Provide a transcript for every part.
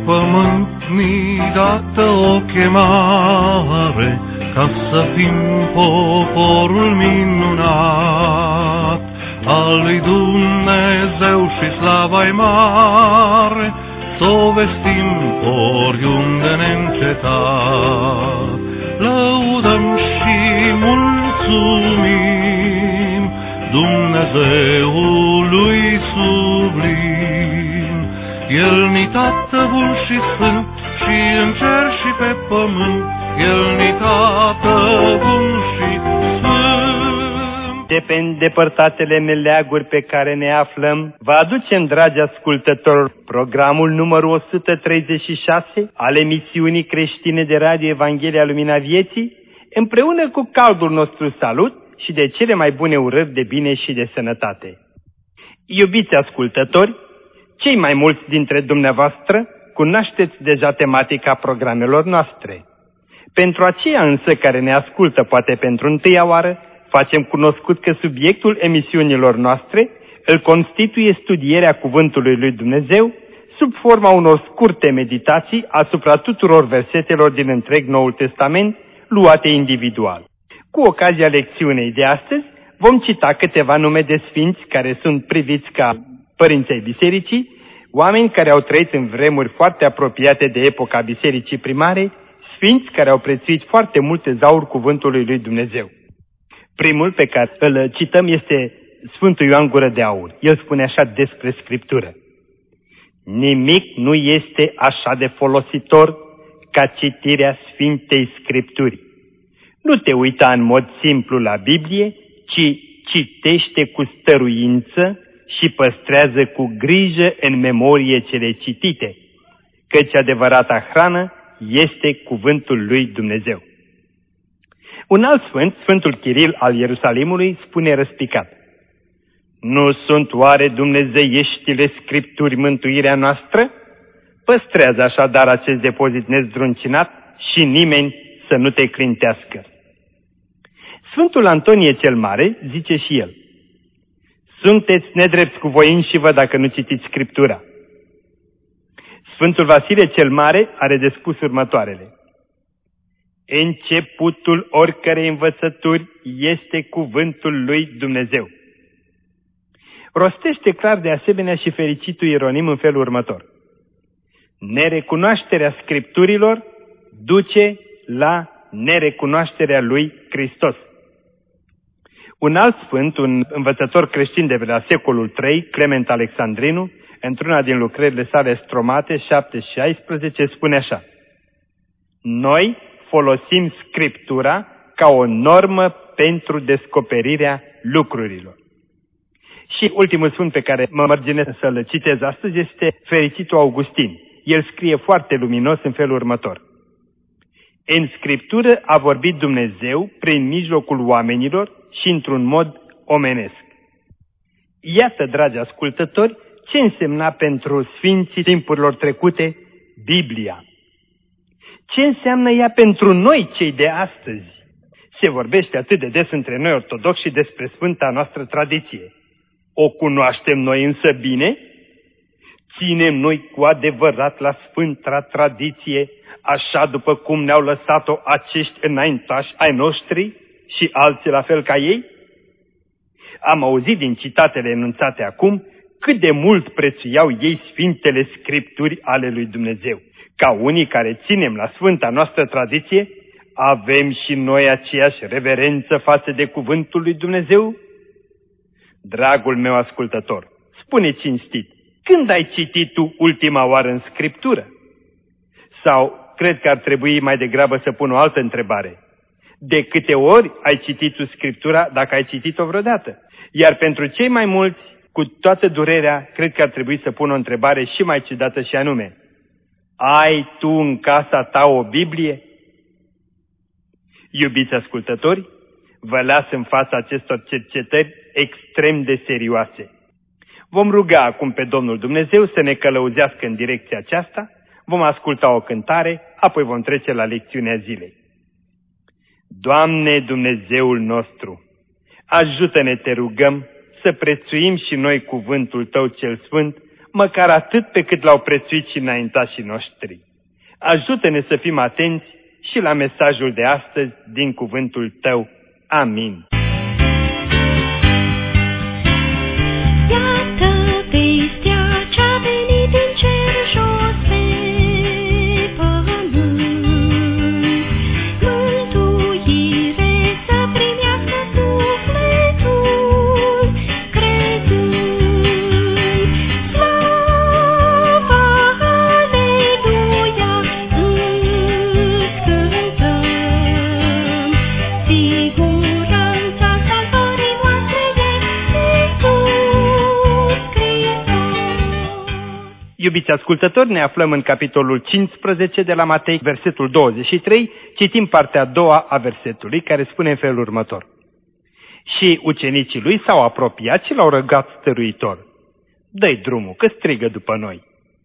pământ mi-i dată o chemare, ca să fim poporul minunat al lui Dumnezeu și slava-i mare, s-o vestim oriunde neîncetat. Lăudăm și mulțumim Dumnezeului sublim. El ni Tată bun și sfânt, și în cer și pe pământ, El ni Tată bun și sfânt. De pe îndepărtatele meleaguri pe care ne aflăm, vă aducem, dragi ascultători, programul numărul 136 al emisiunii creștine de radio Evanghelia Lumina Vieții, împreună cu caldul nostru salut și de cele mai bune urări de bine și de sănătate. Iubiți ascultători, cei mai mulți dintre dumneavoastră cunoașteți deja tematica programelor noastre. Pentru aceia însă care ne ascultă poate pentru întâia oară, facem cunoscut că subiectul emisiunilor noastre îl constituie studierea Cuvântului lui Dumnezeu sub forma unor scurte meditații asupra tuturor versetelor din întreg Noul Testament, luate individual. Cu ocazia lecțiunii de astăzi, vom cita câteva nume de sfinți care sunt priviți ca părinții ai bisericii, oameni care au trăit în vremuri foarte apropiate de epoca bisericii primare, sfinți care au prețuit foarte mult tezaurul Cuvântului lui Dumnezeu. Primul pe care îl cităm este Sfântul Ioan Gură de Aur. El spune așa despre Scriptură: nimic nu este așa de folositor ca citirea Sfintei Scripturi. Nu te uita în mod simplu la Biblie, ci citește cu stăruință și păstrează cu grijă în memorie cele citite, căci adevărata hrană este cuvântul lui Dumnezeu. Un alt sfânt, Sfântul Chiril al Ierusalimului, spune răspicat: nu sunt oare dumnezeieștile Scripturi mântuirea noastră? Păstrează așadar acest depozit nezdruncinat și nimeni să nu te clintească. Sfântul Antonie cel Mare zice și el: sunteți nedrepți cu voi înșivă dacă nu citiți Scriptura. Sfântul Vasile cel Mare are de spus următoarele: începutul oricărei învățături este cuvântul lui Dumnezeu. Rostește clar de asemenea și fericitul Ieronim în felul următor: nerecunoașterea Scripturilor duce la nerecunoașterea lui Hristos. Un alt sfânt, un învățător creștin de la secolul III, Clement Alexandrinu, într-una din lucrările sale Stromate 7:16, spune așa: noi folosim Scriptura ca o normă pentru descoperirea lucrurilor. Și ultimul sfânt pe care mă mărginesc să-l citez astăzi este fericitul Augustin. El scrie foarte luminos în felul următor: în Scriptură a vorbit Dumnezeu prin mijlocul oamenilor și într-un mod omenesc. Iată, dragi ascultători, ce însemna pentru sfinții timpurilor trecute Biblia. Ce înseamnă ea pentru noi, cei de astăzi? Se vorbește atât de des între noi ortodoxi și despre sfânta noastră tradiție. O cunoaștem noi însă bine? Ținem noi cu adevărat la sfânta tradiție, așa după cum ne-au lăsat-o acești înaintași ai noștri și alții la fel ca ei? Am auzit din citatele enunțate acum cât de mult prețuiau ei Sfintele Scripturi ale lui Dumnezeu. Ca unii care ținem la sfânta noastră tradiție, avem și noi aceeași reverență față de cuvântul lui Dumnezeu? Dragul meu ascultător, spune cinstit, când ai citit tu ultima oară în Scriptură? Sau cred că ar trebui mai degrabă să pun o altă întrebare: de câte ori ai citit tu Scriptura, dacă ai citit-o vreodată? Iar pentru cei mai mulți, cu toată durerea, cred că ar trebui să pun o întrebare și mai ciudată, și anume: ai tu în casa ta o Biblie? Iubiți ascultători, vă las în fața acestor cercetări extrem de serioase. Vom ruga acum pe Domnul Dumnezeu să ne călăuzească în direcția aceasta, vom asculta o cântare, apoi vom trece la lecțiunea zilei. Doamne Dumnezeul nostru, ajută-ne, te rugăm, să prețuim și noi cuvântul Tău cel Sfânt, măcar atât pe cât l-au prețuit și înaintașii noștri. Ajută-ne să fim atenți și la mesajul de astăzi din cuvântul Tău. Amin. Iubiți ascultători, ne aflăm în capitolul 15 de la Matei, versetul 23, citim partea a doua a versetului, care spune în felul următor. Și ucenicii lui s-au apropiat și l-au rugat stăruitor: dă-i drumul, că strigă după noi.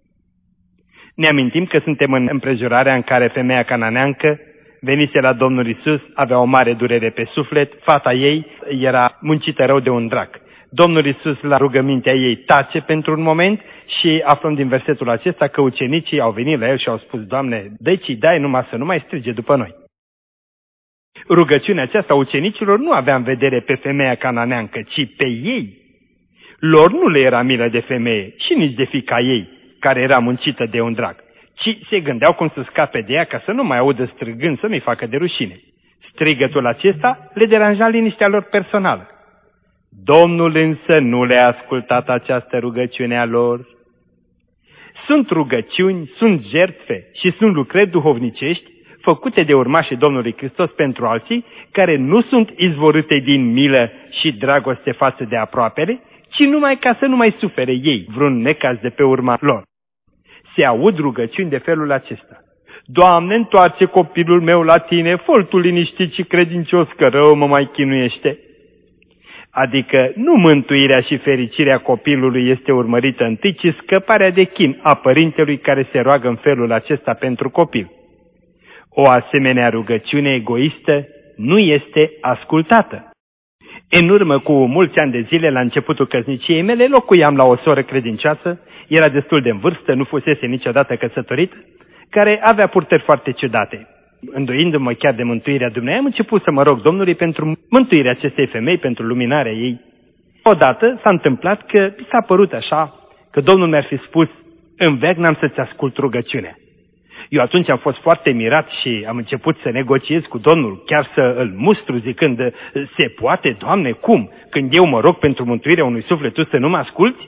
Ne amintim că suntem în împrejurarea în care femeia cananeancă venise la Domnul Iisus, avea o mare durere pe suflet, fata ei era muncită rău de un drac. Domnul Iisus, la rugămintea ei, tace pentru un moment și aflăm din versetul acesta că ucenicii au venit la el și au spus: Doamne, dă-i dai numai să nu mai strige după noi. Rugăciunea aceasta a ucenicilor nu avea în vedere pe femeia cananeancă, ci pe ei. Lor nu le era milă de femeie și nici de fiica ei, care era muncită de un drac, ci se gândeau cum să scape de ea ca să nu mai audă strigând, să nu-i facă de rușine. Strigătul acesta le deranja liniștea lor personală. Domnul însă nu le-a ascultat această rugăciune a lor. Sunt rugăciuni, sunt jertfe și sunt lucrări duhovnicești făcute de urmașii Domnului Hristos pentru alții, care nu sunt izvorâte din milă și dragoste față de aproapele, ci numai ca să nu mai sufere ei vreun necaz de pe urma lor. Se aud rugăciuni de felul acesta: Doamne, întoarce copilul meu la Tine, fă-l Tu liniștit și credincios, că rău mă mai chinuiește. Adică nu mântuirea și fericirea copilului este urmărită întâi, ci scăparea de chin a părintelui care se roagă în felul acesta pentru copil. O asemenea rugăciune egoistă nu este ascultată. În urmă cu mulți ani de zile, la începutul căsniciei mele, locuiam la o soră credincioasă, era destul de în vârstă, nu fusese niciodată căsătorit, care avea purtări foarte ciudate. Îndoindu-mă chiar de mântuirea dumneavoastră, am început să mă rog Domnului pentru mântuirea acestei femei, pentru luminarea ei. Odată s-a întâmplat că mi s-a părut așa, că Domnul mi-ar fi spus: în veac n-am să-ți ascult rugăciunea. Eu atunci am fost foarte mirat și am început să negociez cu Domnul, chiar să îl mustru zicând: se poate, Doamne, cum? Când eu mă rog pentru mântuirea unui suflet, Tu să nu mă asculți?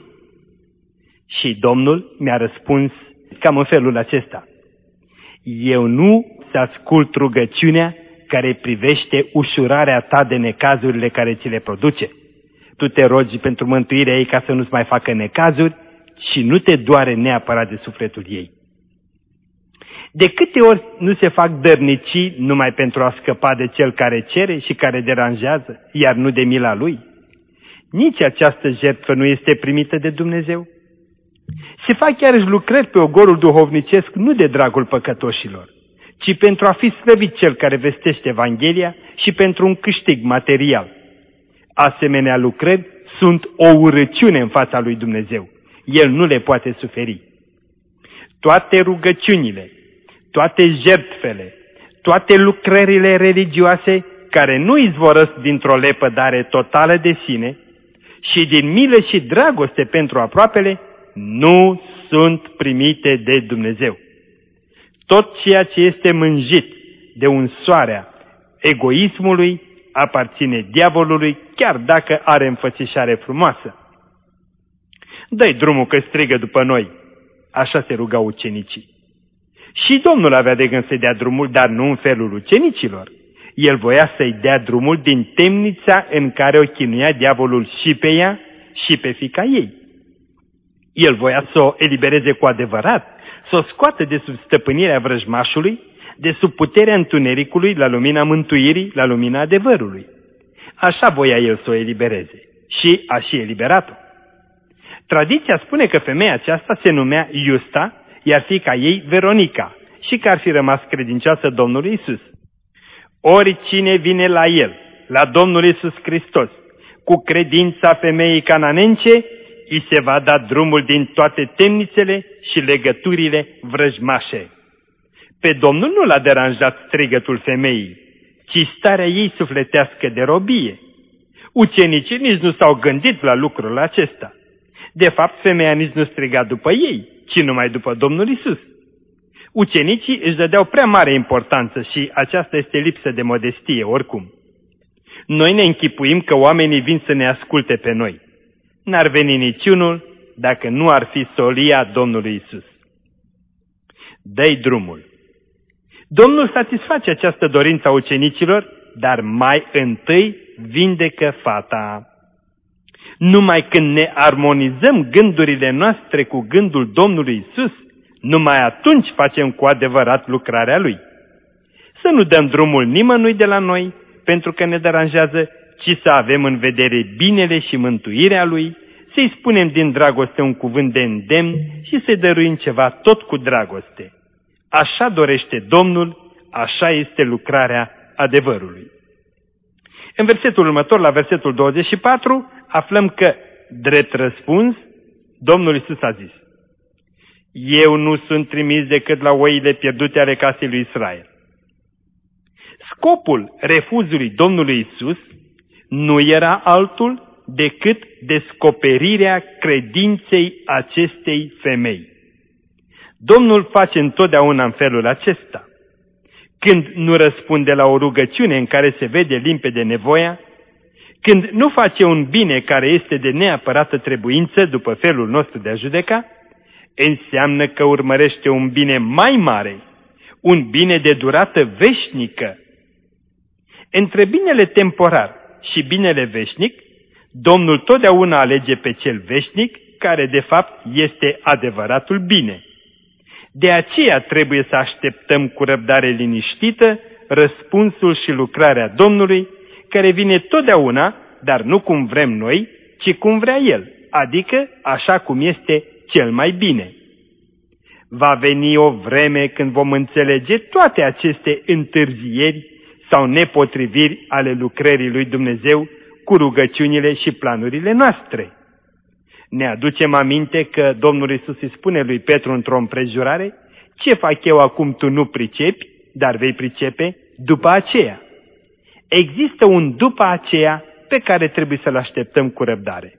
Și Domnul mi-a răspuns cam în felul acesta: eu nu să ascult rugăciunea care privește ușurarea ta de necazurile care ți le produce. Tu te rogi pentru mântuirea ei ca să nu-ți mai facă necazuri și nu te doare neapărat de sufletul ei. De câte ori nu se fac dărnicii numai pentru a scăpa de cel care cere și care deranjează, iar nu de mila lui? Nici această jertfă nu este primită de Dumnezeu. Se fac chiar lucrări pe ogorul duhovnicesc nu de dragul păcătoșilor, ci pentru a fi slăvit cel care vestește Evanghelia și pentru un câștig material. Asemenea lucrări sunt o urăciune în fața lui Dumnezeu. El nu le poate suferi. Toate rugăciunile, toate jertfele, toate lucrările religioase care nu izvorăsc dintr-o lepădare totală de sine și din milă și dragoste pentru aproapele, nu sunt primite de Dumnezeu. Tot ceea ce este mânjit de unsoarea egoismului aparține diavolului, chiar dacă are înfățișare frumoasă. Dă-i drumul că strigă după noi, așa se rugau ucenicii. Și Domnul avea de gând să-i dea drumul, dar nu în felul ucenicilor. El voia să-i dea drumul din temnița în care o chinuia diavolul și pe ea și pe fiica ei. El voia să o elibereze cu adevărat, să o scoată de sub stăpânirea vrăjmașului, de sub puterea întunericului la lumina mântuirii, la lumina adevărului. Așa voia el să o elibereze și a și eliberat-o. Tradiția spune că femeia aceasta se numea Iusta, iar fiica ei Veronica, și că ar fi rămas credincioasă Domnului Iisus. Oricine vine la el, la Domnul Iisus Hristos, cu credința femeii cananence, îi se va da drumul din toate temnițele și legăturile vrăjmașe. Pe Domnul nu l-a deranjat strigătul femeii, ci starea ei sufletească de robie. Ucenicii nici nu s-au gândit la lucrul acesta. De fapt, femeia nici nu striga după ei, ci numai după Domnul Iisus. Ucenicii își dădeau prea mare importanță și aceasta este lipsă de modestie oricum. Noi ne închipuim că oamenii vin să ne asculte pe noi. N-ar veni niciunul dacă nu ar fi solia Domnului Iisus. Dă-i drumul. Domnul satisface această dorință a ucenicilor, dar mai întâi vindecă fata. Numai când ne armonizăm gândurile noastre cu gândul Domnului Iisus, numai atunci facem cu adevărat lucrarea Lui. Să nu dăm drumul nimănui de la noi pentru că ne deranjează, ci să avem în vedere binele și mântuirea Lui, să-i spunem din dragoste un cuvânt de îndemn și să-i dăruim ceva tot cu dragoste. Așa dorește Domnul, așa este lucrarea adevărului. În versetul următor, la versetul 24, aflăm că, drept răspuns, Domnul Iisus a zis: Eu nu sunt trimis decât la oile pierdute ale casei lui Israel. Scopul refuzului Domnului Iisus nu era altul decât descoperirea credinței acestei femei. Domnul face întotdeauna în felul acesta. Când nu răspunde la o rugăciune în care se vede limpede nevoia, când nu face un bine care este de neapărată trebuință după felul nostru de a judeca, înseamnă că urmărește un bine mai mare, un bine de durată veșnică. Între binele temporar și binele veșnic, Domnul totdeauna alege pe cel veșnic, care de fapt este adevăratul bine. De aceea trebuie să așteptăm cu răbdare liniștită răspunsul și lucrarea Domnului, care vine totdeauna, dar nu cum vrem noi, ci cum vrea El, adică așa cum este cel mai bine. Va veni o vreme când vom înțelege toate aceste întârzieri sau nepotriviri ale lucrării lui Dumnezeu cu rugăciunile și planurile noastre. Ne aducem aminte că Domnul Iisus îi spune lui Petru într-o împrejurare: Ce fac eu acum tu nu pricepi, dar vei pricepe după aceea. Există un după aceea pe care trebuie să-l așteptăm cu răbdare.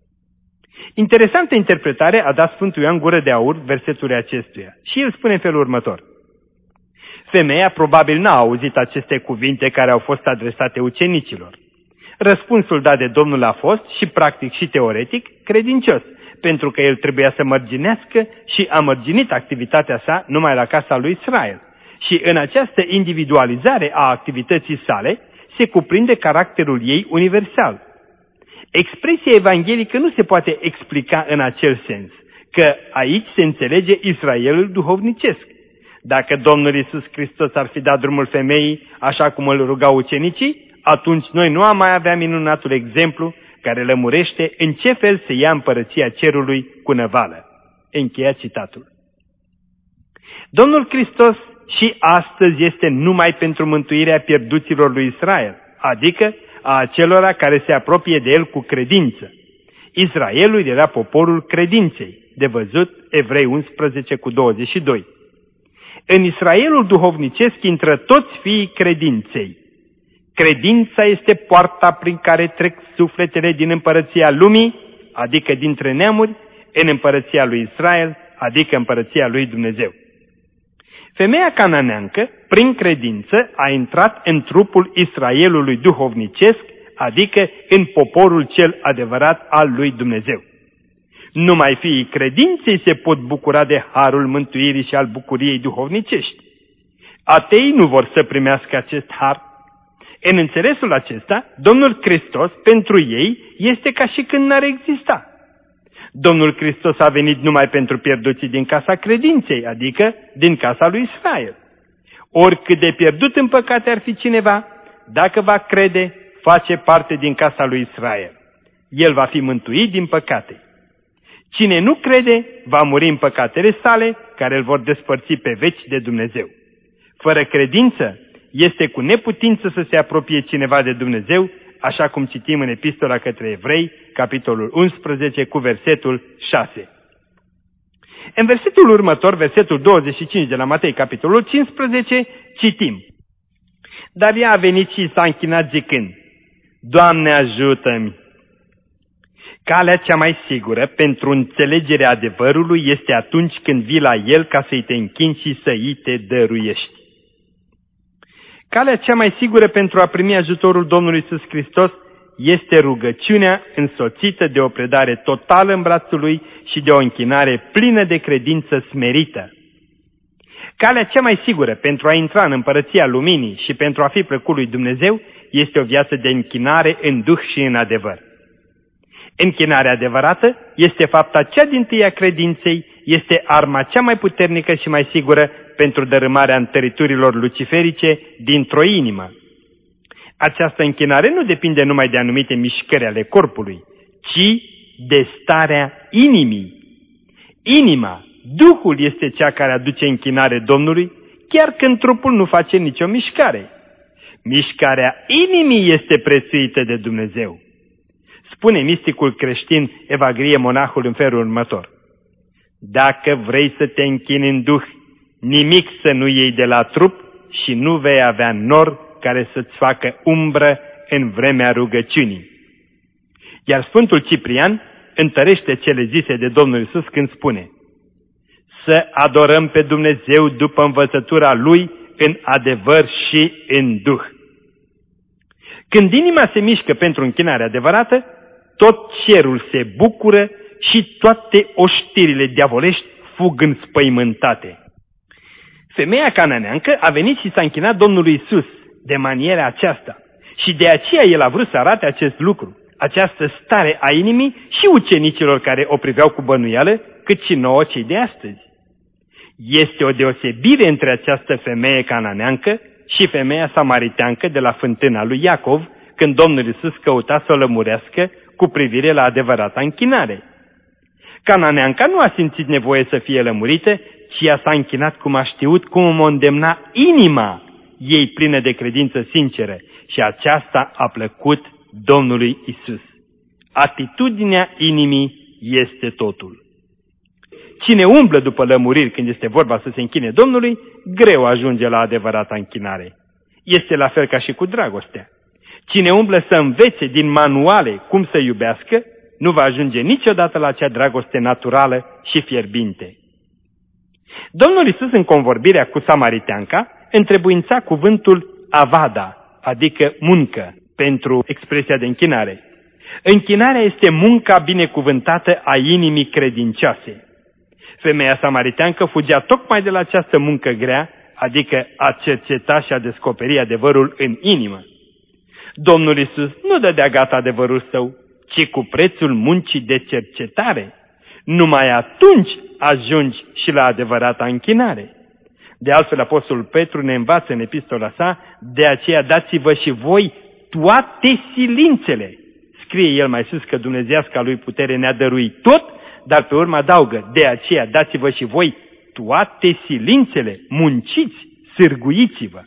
Interesantă interpretare a dat Sfântul Ioan Gură de Aur versetului acestuia și el spune în felul următor: Femeia probabil n-a auzit aceste cuvinte care au fost adresate ucenicilor. Răspunsul dat de Domnul a fost, și practic și teoretic, credincios, pentru că el trebuia să mărginească și a mărginit activitatea sa numai la casa lui Israel. Și în această individualizare a activității sale se cuprinde caracterul ei universal. Expresia evanghelică nu se poate explica în acel sens, că aici se înțelege Israelul duhovnicesc. Dacă Domnul Iisus Hristos ar fi dat drumul femeii așa cum îl rugau ucenicii, atunci noi nu am mai avea minunatul exemplu care lămurește în ce fel se ia împărăția cerului cu năvală. Încheia citatul. Domnul Hristos și astăzi este numai pentru mântuirea pierduților lui Israel, adică a acelora care se apropie de el cu credință. Israelul era poporul credinței, de văzut Evrei 11:22. În Israelul duhovnicesc intră toți fiii credinței. Credința este poarta prin care trec sufletele din împărăția lumii, adică dintre neamuri, în împărăția lui Israel, adică împărăția lui Dumnezeu. Femeia cananeancă, prin credință, a intrat în trupul Israelului duhovnicesc, adică în poporul cel adevărat al lui Dumnezeu. Numai fiii credinței se pot bucura de harul mântuirii și al bucuriei duhovnicești. Ateii nu vor să primească acest har. În înțelesul acesta, Domnul Hristos pentru ei este ca și când n-ar exista. Domnul Hristos a venit numai pentru pierduții din casa credinței, adică din casa lui Israel. Oricât de pierdut în păcate ar fi cineva, dacă va crede, face parte din casa lui Israel. El va fi mântuit din păcate. Cine nu crede, va muri în păcatele sale, care îl vor despărți pe veci de Dumnezeu. Fără credință, este cu neputință să se apropie cineva de Dumnezeu, așa cum citim în Epistola către Evrei, capitolul 11, cu versetul 6. În versetul următor, versetul 25 de la Matei, capitolul 15, citim: Dar ea a venit și s-a închinat zicând: Doamne, ajută-mi! Calea cea mai sigură pentru înțelegerea adevărului este atunci când vii la El ca să-i te închini și să-i te dăruiești. Calea cea mai sigură pentru a primi ajutorul Domnului Iisus Hristos este rugăciunea însoțită de o predare totală în brațul Lui și de o închinare plină de credință smerită. Calea cea mai sigură pentru a intra în împărăția luminii și pentru a fi plăcut lui Dumnezeu este o viață de închinare în duh și în adevăr. Închinarea adevărată este fapta cea dintâi a credinței, este arma cea mai puternică și mai sigură pentru dărâmarea întăriturilor luciferice dintr-o inimă. Această închinare nu depinde numai de anumite mișcări ale corpului, ci de starea inimii. Inima, Duhul este cea care aduce închinare Domnului, chiar când trupul nu face nicio mișcare. Mișcarea inimii este prețuită de Dumnezeu. Spune misticul creștin Evagrie monahul în felul următor: Dacă vrei să te închini în Duh, nimic să nu iei de la trup și nu vei avea nor care să-ți facă umbră în vremea rugăciunii. Iar Sfântul Ciprian întărește cele zise de Domnul Iisus când spune: Să adorăm pe Dumnezeu după învățătura Lui în adevăr și în Duh. Când inima se mișcă pentru închinare adevărată, tot cerul se bucură și toate oștirile diavolești fug înspăimântate. Femeia cananeancă a venit și s-a închinat Domnului Iisus de maniera aceasta și de aceea El a vrut să arate acest lucru, această stare a inimii și ucenicilor care o priveau cu bănuială, cât și nouă cei de astăzi. Este o deosebire între această femeie cananeancă și femeia samariteancă de la fântâna lui Iacov, când Domnul Iisus căuta să o lămurească cu privire la adevărata închinare. Cananeanca nu a simțit nevoie să fie lămurită, ci ea s-a închinat cum a știut, cum o îndemna inima ei plină de credință sinceră, și aceasta a plăcut Domnului Iisus. Atitudinea inimii este totul. Cine umblă după lămuriri când este vorba să se închine Domnului, greu ajunge la adevărata închinare. Este la fel ca și cu dragostea. Cine umblă să învețe din manuale cum să iubească, nu va ajunge niciodată la acea dragoste naturală și fierbinte. Domnul Iisus, în convorbirea cu samariteanca, întrebuința cuvântul avada, adică muncă, pentru expresia de închinare. Închinarea este munca binecuvântată a inimii credincioase. Femeia samariteancă fugea tocmai de la această muncă grea, adică a cerceta și a descoperi adevărul în inimă. Domnul Iisus nu dădea gata adevărul său, ci cu prețul muncii de cercetare. Numai atunci ajungi și la adevărata închinare. De altfel, Apostolul Petru ne învață în epistola sa: de aceea dați-vă și voi toate silințele. Scrie el mai sus că dumnezeiasca lui putere ne-a dăruit tot, dar pe urmă adaugă: de aceea dați-vă și voi toate silințele, munciți, sârguiți-vă.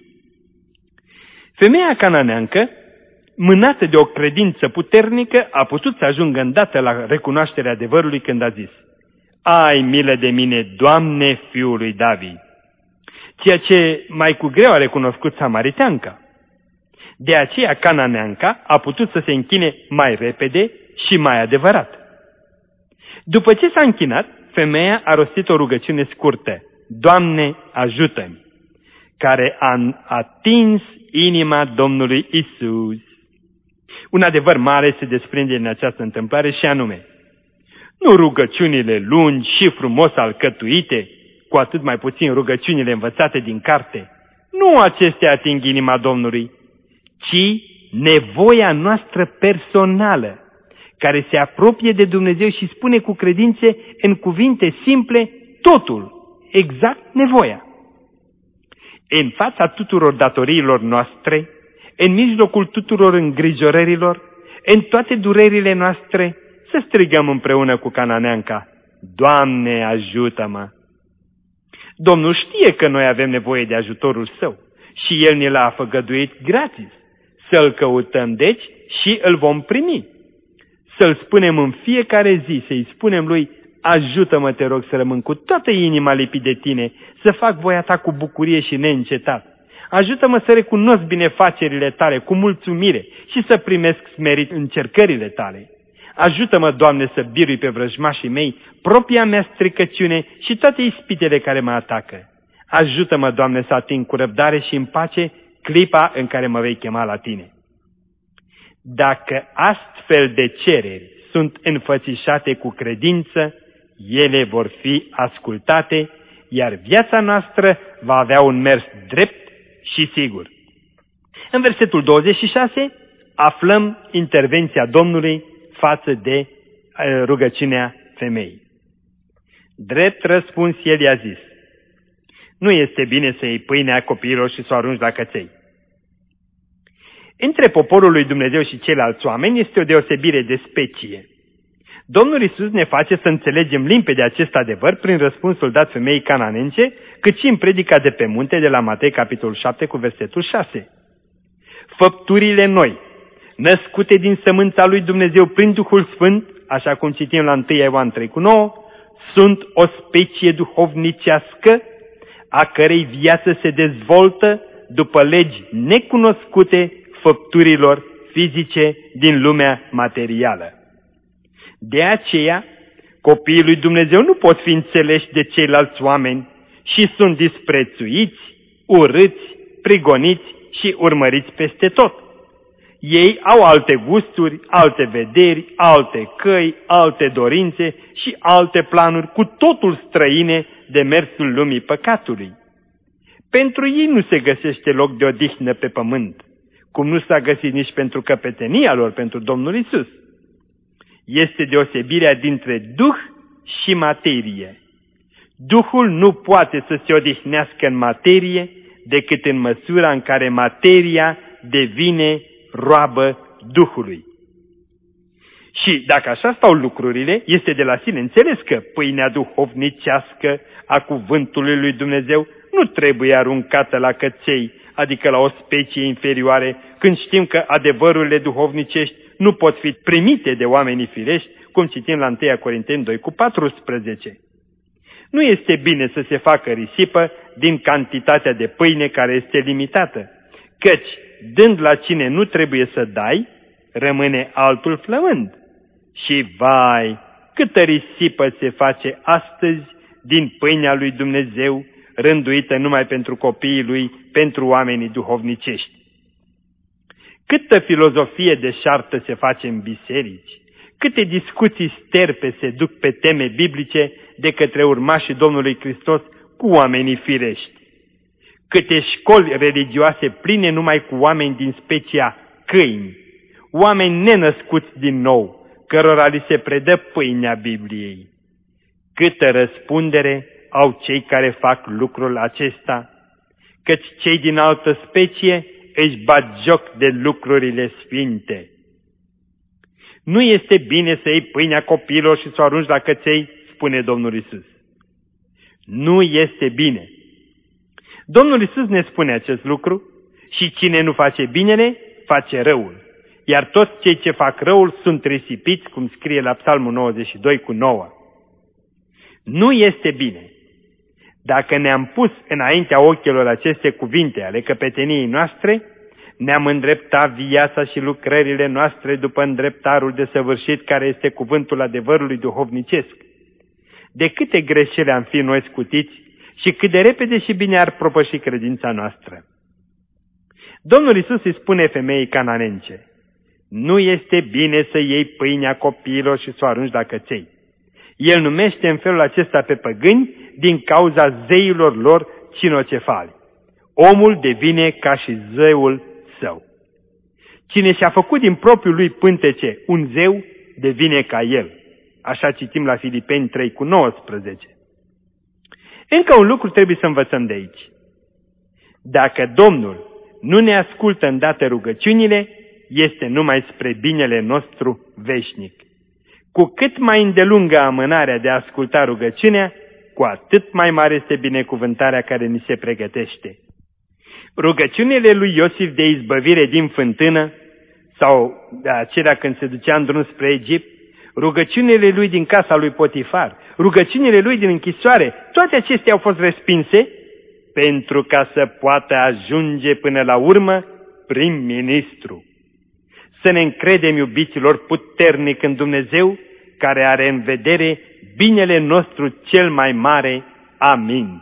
Femeia cananeancă, mânată de o credință puternică, a putut să ajungă îndată la recunoașterea adevărului când a zis: Ai milă de mine, Doamne, Fiul lui David! Ceea ce mai cu greu a recunoscut samariteanca. De aceea cananeanca a putut să se închine mai repede și mai adevărat. După ce s-a închinat, femeia a rostit o rugăciune scurtă: Doamne, ajută-mi! Care a atins inima Domnului Isus. Un adevăr mare se desprinde din această întâmplare și anume: nu rugăciunile lungi și frumos alcătuite, cu atât mai puțin rugăciunile învățate din carte, nu acestea ating inima Domnului, ci nevoia noastră personală, care se apropie de Dumnezeu și spune cu credințe în cuvinte simple totul, exact nevoia. În fața tuturor datoriilor noastre, în mijlocul tuturor îngrijorărilor, în toate durerile noastre, să strigăm împreună cu cananeanca: Doamne, ajută-mă! Domnul știe că noi avem nevoie de ajutorul Său și El ne l-a făgăduit gratis, Să-L căutăm, deci, și îl vom primi. Să-L spunem în fiecare zi, să-i spunem Lui: ajută-mă, te rog, să rămân cu toată inima lipit de Tine, să fac voia Ta cu bucurie și neîncetat. Ajută-mă să recunosc binefacerile Tale cu mulțumire și să primesc smerit încercările Tale. Ajută-mă, Doamne, să birui pe vrăjmașii mei propria mea stricăciune și toate ispitele care mă atacă. Ajută-mă, Doamne, să ating cu răbdare și în pace clipa în care mă vei chema la Tine. Dacă astfel de cereri sunt înfățișate cu credință, ele vor fi ascultate, iar viața noastră va avea un mers drept și sigur. În versetul 26 aflăm intervenția Domnului față de rugăciunea femeii. Drept răspuns, El i-a zis: nu este bine să iei pâinea copiilor și să o arunci la căței. Între poporul lui Dumnezeu și ceilalți oameni este o deosebire de specie. Domnul Iisus ne face să înțelegem limpede acest adevăr prin răspunsul dat femeii cananence, cât și în predica de pe munte de la Matei, capitolul 7, cu versetul 6. Făpturile noi, născute din sămânța lui Dumnezeu prin Duhul Sfânt, așa cum citim la 1 Ioan 3,9, sunt o specie duhovnicească, a cărei viață se dezvoltă după legi necunoscute făpturilor fizice din lumea materială. De aceea, copiii lui Dumnezeu nu pot fi înțeleși de ceilalți oameni și sunt disprețuiți, urâți, prigoniți și urmăriți peste tot. Ei au alte gusturi, alte vederi, alte căi, alte dorințe și alte planuri cu totul străine de mersul lumii păcatului. Pentru ei nu se găsește loc de odihnă pe pământ, cum nu s-a găsit nici pentru căpetenia lor, pentru Domnul Iisus. Este deosebirea dintre Duh și materie. Duhul nu poate să se odihnească în materie decât în măsura în care materia devine roabă Duhului. Și dacă așa stau lucrurile, este de la sine înțeles că pâinea duhovnicească a cuvântului lui Dumnezeu nu trebuie aruncată la căței, adică la o specie inferioare, când știm că adevărurile duhovnicești nu pot fi primite de oamenii firești, cum citim la 1 Corinteni 2,14. Nu este bine să se facă risipă din cantitatea de pâine care este limitată, căci, dând la cine nu trebuie să dai, rămâne altul flămând. Și vai, câtă risipă se face astăzi din pâinea lui Dumnezeu, rânduită numai pentru copiii lui, pentru oamenii duhovnicești. Câtă filozofie deșartă se face în biserici, câte discuții sterpe se duc pe teme biblice de către urmașii Domnului Hristos cu oamenii firești. Câte școli religioase pline numai cu oameni din specia câini, oameni nenăscuți din nou, cărora li se predă pâinea Bibliei. Câtă răspundere au cei care fac lucrul acesta, căci cei din altă specie își bat joc de lucrurile sfinte. Nu este bine să iei pâinea copiilor și să o arunci la căței, spune Domnul Iisus. Nu este bine. Domnul Iisus ne spune acest lucru și cine nu face binele, face răul. Iar toți cei ce fac răul sunt risipiți, cum scrie la Psalmul 92:9. Nu este bine. Dacă ne-am pus înaintea ochilor aceste cuvinte ale căpeteniei noastre, ne-am îndreptat viața și lucrările noastre după îndreptarul desăvârșit care este cuvântul adevărului duhovnicesc. De câte greșeli am fi noi scutiți și cât de repede și bine ar propăși credința noastră. Domnul Iisus îi spune femeii cananence: nu este bine să iei pâinea copiilor și să o arunci la căței. El numește în felul acesta pe păgâni din cauza zeilor lor cinocefali. Omul devine ca și zeul său. Cine și-a făcut din propriul lui pântece un zeu, devine ca el. Așa citim la Filipeni 3:19. Încă un lucru trebuie să învățăm de aici. Dacă Domnul nu ne ascultă îndată rugăciunile, este numai spre binele nostru veșnic. Cu cât mai îndelungă amânarea de a asculta rugăciunea, cu atât mai mare este binecuvântarea care ni se pregătește. Rugăciunile lui Iosif de izbăvire din fântână, sau de acelea când se ducea în drum spre Egipt, rugăciunile lui din casa lui Potifar, rugăciunile lui din închisoare, toate acestea au fost respinse pentru ca să poată ajunge până la urmă prim-ministru. Să ne încredem, iubiților, puternic în Dumnezeu, care are în vedere binele nostru cel mai mare. Amin.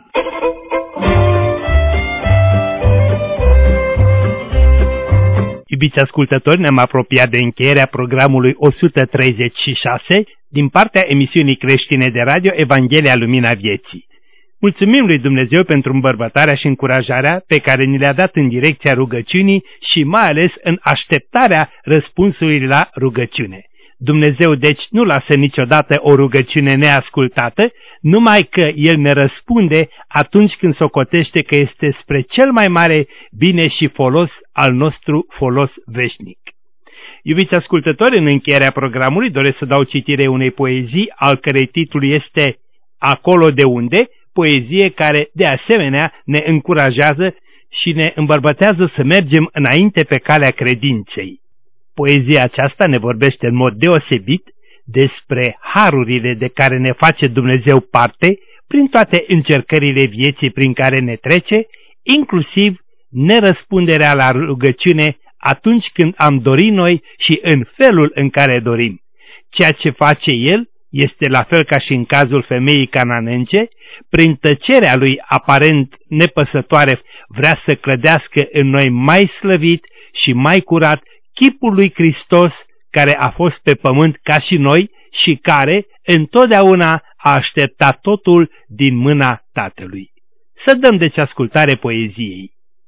Iubiți ascultători, ne-am apropiat de încheierea programului 136 din partea emisiunii creștine de radio Evanghelia Lumina Vieții. Mulțumim lui Dumnezeu pentru îmbărbătarea și încurajarea pe care ni le-a dat în direcția rugăciunii și mai ales în așteptarea răspunsului la rugăciune. Dumnezeu deci nu lasă niciodată o rugăciune neascultată, numai că El ne răspunde atunci când socotește că este spre cel mai mare bine și folos al nostru folos veșnic. Iubiți ascultători, în încheierea programului doresc să dau citire unei poezii, al cărei titlu este Acolo de unde, poezie care de asemenea ne încurajează și ne îmbărbătează să mergem înainte pe calea credinței. Poezia aceasta ne vorbește în mod deosebit despre harurile de care ne face Dumnezeu parte prin toate încercările vieții prin care ne trece, inclusiv nerăspunderea la rugăciune atunci când am dorit noi și în felul în care dorim. Ceea ce face El este la fel ca și în cazul femeii cananence, prin tăcerea lui aparent nepăsătoare vrea să clădească în noi mai slăvit și mai curat chipul lui Hristos, care a fost pe pământ ca și noi și care întotdeauna a așteptat totul din mâna Tatălui. Să dăm deci ascultare poeziei.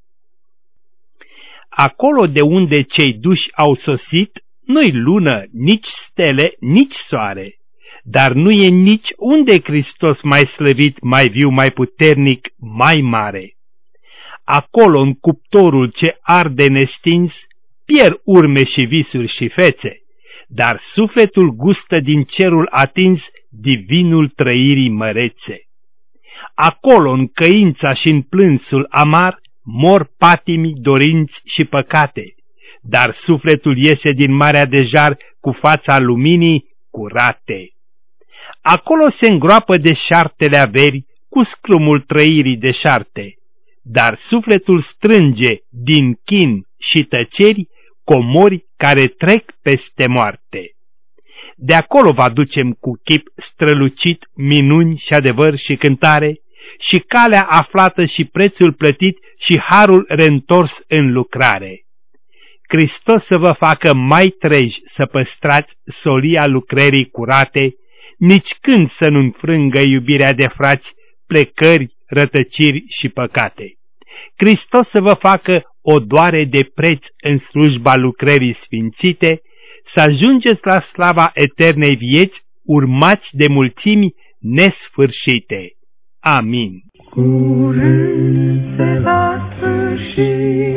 Acolo de unde cei duși au sosit, nu-i lună, nici stele, nici soare, dar nu e nici unde Hristos mai slăvit, mai viu, mai puternic, mai mare. Acolo, în cuptorul ce arde nestins, pierd urme și visuri și fețe, dar sufletul gustă din cerul atins divinul trăirii mărețe. Acolo, în căința și în plânsul amar, mor patimi, dorinți și păcate, dar sufletul iese din marea de jar cu fața luminii curate. Acolo se îngroapă deșartele averi cu scrumul trăirii deșarte, dar sufletul strânge din chin și tăceri comori care trec peste moarte. De acolo vă aducem cu chip strălucit minuni și adevăr și cântare, și calea aflată și prețul plătit și harul reîntors în lucrare. Hristos să vă facă mai treji să păstrați solia lucrării curate, nici când să nu înfrângă iubirea de frați, plecări, rătăciri și păcate. Hristos să vă facă odoare de preț în slujba lucrării sfințite, să ajungeți la slava eternei vieți, urmați de mulțimi nesfârșite. Amin. Curând se va sfârși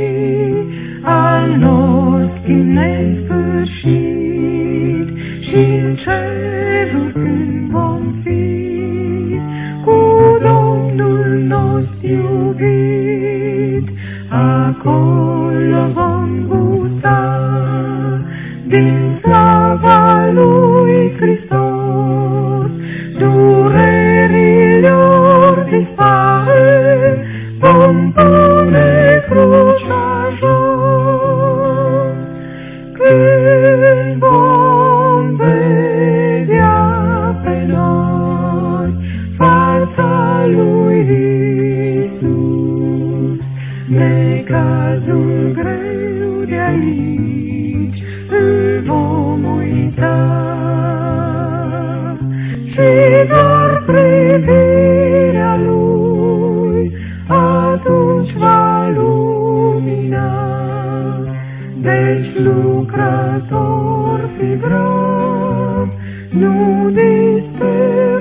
al nostru nesfârșit și în cerul când vom fi cu Domnul nostru iubit, acolo vom gusta din slava lui Hristos, durerilor dispare, vom pune crucea jos. Când vom vedea pe noi fața lui Iisus, necazul greu de aici îl vom uita și doar privirea lui atunci va lumina. Deci lucrător fi brav, nu dispera.